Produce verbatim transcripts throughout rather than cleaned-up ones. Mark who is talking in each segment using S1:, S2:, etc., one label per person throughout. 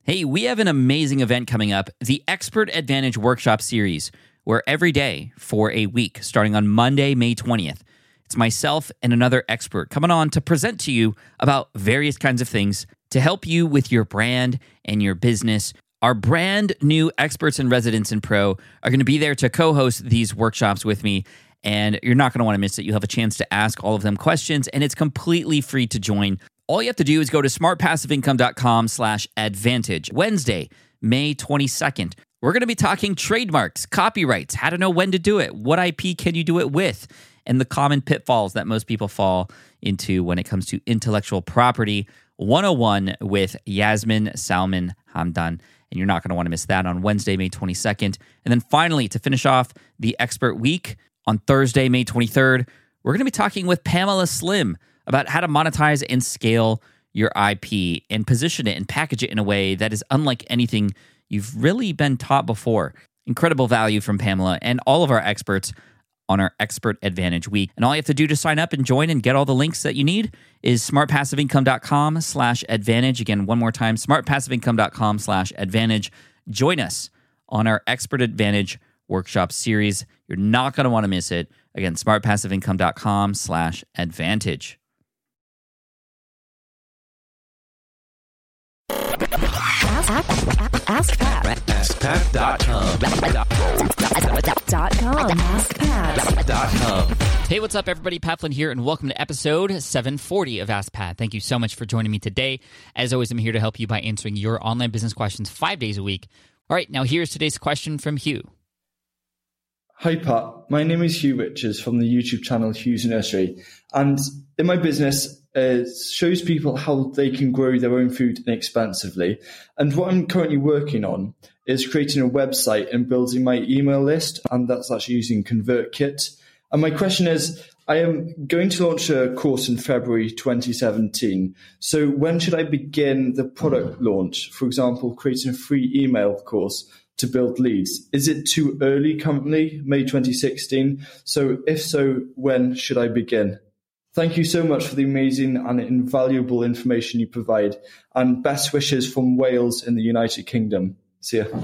S1: Hey, we have an amazing event coming up, the Expert Advantage Workshop Series, where every day for a week, starting on Monday, May twentieth, it's myself and another expert coming on to present to you about various kinds of things to help you with your brand and your business. Our brand new experts and residents in Pro are going to be there to co-host these workshops with me, and you're not going to want to miss it. You'll have a chance to ask all of them questions, and it's completely free to join. All you have to do is go to smartpassiveincome.com slash advantage. Wednesday, May twenty-second. We're going to be talking trademarks, copyrights, how to know when to do it, what I P can you do it with, and the common pitfalls that most people fall into when it comes to intellectual property one oh one with Yasmin Salman Hamdan. And you're not going to want to miss that on Wednesday, May twenty-second. And then finally, to finish off the Expert Week, on Thursday, May twenty-third, we're going to be talking with Pamela Slim about how to monetize and scale your I P and position it and package it in a way that is unlike anything you've really been taught before. Incredible value from Pamela and all of our experts on our Expert Advantage Week. And all you have to do to sign up and join and get all the links that you need is smartpassiveincome.com slash advantage. Again, one more time, smartpassiveincome.com slash advantage. Join us on our Expert Advantage Workshop Series. You're not going to want to miss it. Again, smartpassiveincome.com slash advantage.
S2: Ask, ask, ask Pat.
S3: ask pat dot com.
S2: Dot com. ask pat dot com.
S4: Hey, what's up, everybody? Pat Flynn here, and welcome to episode seven forty of Ask Pat. Thank you so much for joining me today. As always, I'm here to help you by answering your online business questions five days a week. All right, now here's today's question from Hugh.
S5: Hi Pat, my name is Hugh Richards from the YouTube channel Hugh's Nursery, and in my business it shows people how they can grow their own food inexpensively. And what I'm currently working on is creating a website and building my email list, and that's actually using ConvertKit. And my question is, I am going to launch a course in February twenty seventeen. So when should I begin the product launch? For example, creating a free email course to build leads. Is it too early currently, May twenty sixteen? So if so, when should I begin? Thank you so much for the amazing and invaluable information you provide, and best wishes from Wales in the United Kingdom. See ya.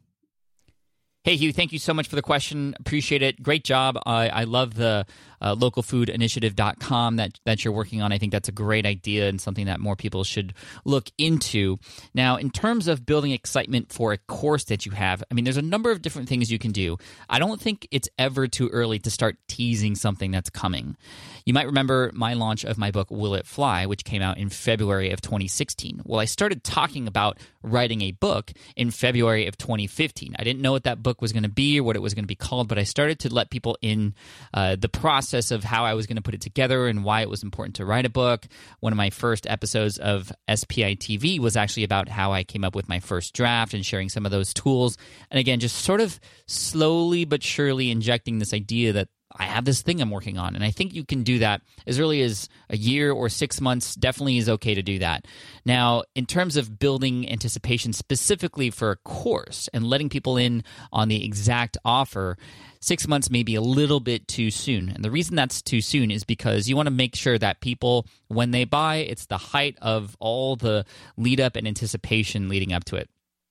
S4: Hey, Hugh, thank you so much for the question. Appreciate it. Great job. I, I love the uh, local food initiative dot com that, that you're working on. I think that's a great idea and something that more people should look into. Now, in terms of building excitement for a course that you have, I mean, there's a number of different things you can do. I don't think it's ever too early to start teasing something that's coming. You might remember my launch of my book, Will It Fly, which came out in February of twenty sixteen. Well, I started talking about writing a book in February of twenty fifteen. I didn't know what that book was going to be or what it was going to be called, but I started to let people in uh, the process of how I was going to put it together and why it was important to write a book. One of my first episodes of S P I T V was actually about how I came up with my first draft and sharing some of those tools. And again, just sort of slowly but surely injecting this idea that I have this thing I'm working on. And I think you can do that as early as a year or six months. Definitely is okay to do that. Now, in terms of building anticipation specifically for a course and letting people in on the exact offer, six months may be a little bit too soon. And the reason that's too soon is because you want to make sure that people, when they buy, it's the height of all the lead up and anticipation leading up to it.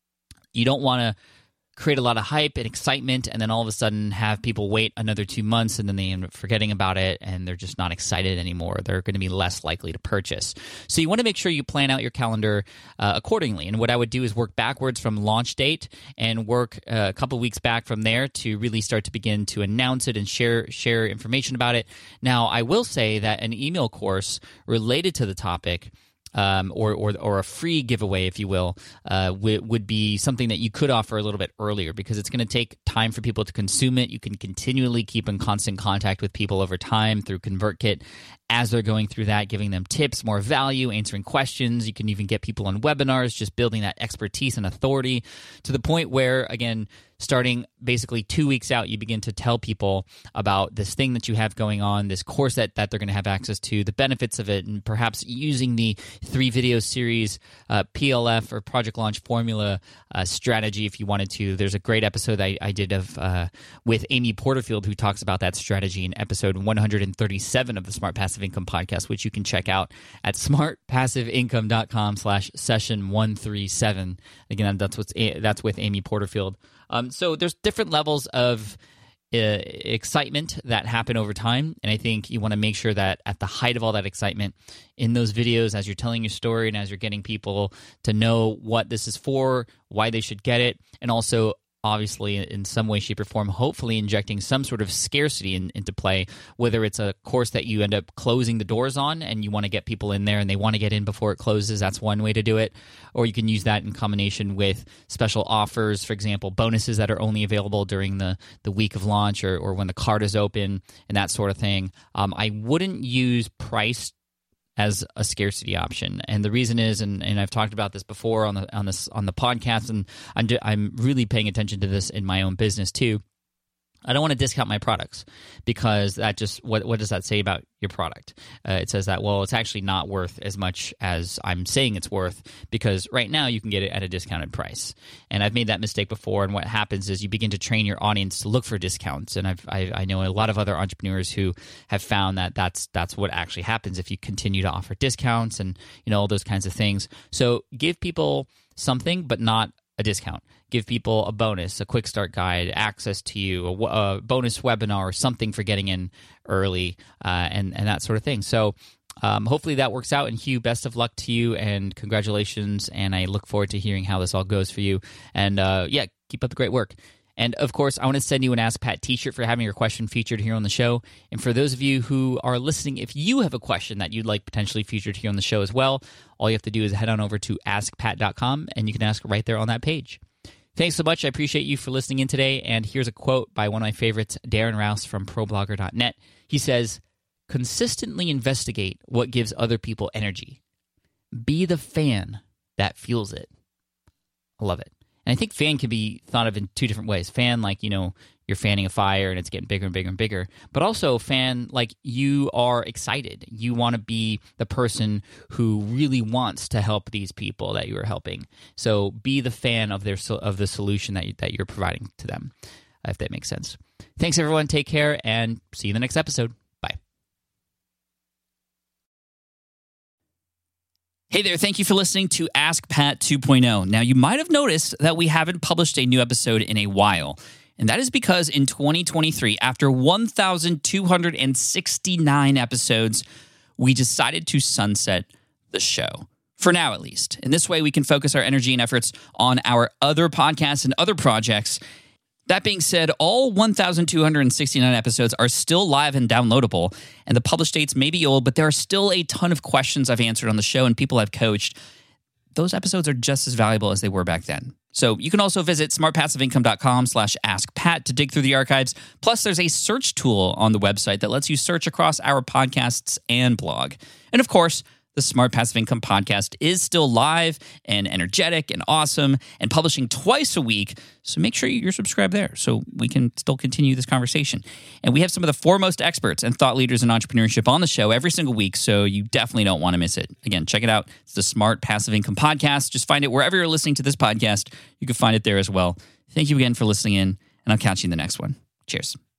S4: You don't want to create a lot of hype and excitement, and then all of a sudden have people wait another two months and then they end up forgetting about it and they're just not excited anymore. They're going to be less likely to purchase. So you want to make sure you plan out your calendar uh, accordingly. And what I would do is work backwards from launch date and work uh, a couple weeks back from there to really start to begin to announce it and share share information about it. Now, I will say that an email course related to the topic Um, or, or or a free giveaway, if you will, uh, w- would be something that you could offer a little bit earlier because it's going to take time for people to consume it. You can continually keep in constant contact with people over time through ConvertKit as they're going through that, giving them tips, more value, answering questions. You can even get people on webinars, just building that expertise and authority to the point where, again, starting basically two weeks out, you begin to tell people about this thing that you have going on, this course that, that they're going to have access to, the benefits of it, and perhaps using the three video series uh, P L F or Project Launch Formula uh, strategy if you wanted to. There's a great episode I, I did of uh, with Amy Porterfield who talks about that strategy in episode one hundred thirty-seven of the Smart Passive Income podcast, which you can check out at smartpassiveincome.com slash session one thirty-seven. Again, that's what's that's with Amy Porterfield. Um, so there's different levels of uh, excitement that happen over time, and I think you want to make sure that at the height of all that excitement, in those videos, as you're telling your story and as you're getting people to know what this is for, why they should get it, and also obviously in some way, shape, or form, hopefully injecting some sort of scarcity in, into play, whether it's a course that you end up closing the doors on and you want to get people in there and they want to get in before it closes. That's one way to do it. Or you can use that in combination with special offers, for example, bonuses that are only available during the, the week of launch or, or when the card is open and that sort of thing. Um, I wouldn't use price as a scarcity option, and the reason is, and, and I've talked about this before on the on this on the podcast, and I'm I'm really paying attention to this in my own business too. I don't want to discount my products because that just what what does that say about your product? Uh, it says that, well, it's actually not worth as much as I'm saying it's worth because right now you can get it at a discounted price. And I've made that mistake before. And what happens is you begin to train your audience to look for discounts. And I've I, I know a lot of other entrepreneurs who have found that that's that's what actually happens if you continue to offer discounts and you know all those kinds of things. So give people something, but not a discount. Give people a bonus, a quick start guide, access to you, a, a bonus webinar, or something for getting in early, uh, and and that sort of thing. So um, hopefully that works out. And Hugh, best of luck to you, and congratulations. And I look forward to hearing how this all goes for you. And uh, yeah, keep up the great work. And of course, I want to send you an Ask Pat t-shirt for having your question featured here on the show. And for those of you who are listening, if you have a question that you'd like potentially featured here on the show as well, all you have to do is head on over to ask pat dot com and you can ask right there on that page. Thanks so much. I appreciate you for listening in today. And here's a quote by one of my favorites, Darren Rouse from pro blogger dot net. He says, "Consistently investigate what gives other people energy. Be the fan that fuels it." I love it. And I think fan can be thought of in two different ways. Fan, like, you know, you're fanning a fire and it's getting bigger and bigger and bigger. But also fan, like you are excited. You want to be the person who really wants to help these people that you are helping. So be the fan of their of the solution that, you, that you're providing to them, if that makes sense. Thanks, everyone. Take care and see you in the next episode. Bye.
S1: Hey there, thank you for listening to Ask Pat two point oh. Now, you might have noticed that we haven't published a new episode in a while, and that is because in twenty twenty-three, after one thousand two hundred sixty-nine episodes, we decided to sunset the show. For now, at least. In this way, we can focus our energy and efforts on our other podcasts and other projects. That being said, all one thousand two hundred sixty-nine episodes are still live and downloadable, and the published dates may be old, but there are still a ton of questions I've answered on the show and people I've coached. Those episodes are just as valuable as they were back then. So you can also visit smartpassiveincome.com slash askpat to dig through the archives. Plus, there's a search tool on the website that lets you search across our podcasts and blog. And of course, the Smart Passive Income podcast is still live and energetic and awesome and publishing twice a week. So make sure you're subscribed there so we can still continue this conversation. And we have some of the foremost experts and thought leaders in entrepreneurship on the show every single week, so you definitely don't want to miss it. Again, check it out. It's the Smart Passive Income podcast. Just find it wherever you're listening to this podcast. You can find it there as well. Thank you again for listening in, and I'll catch you in the next one. Cheers.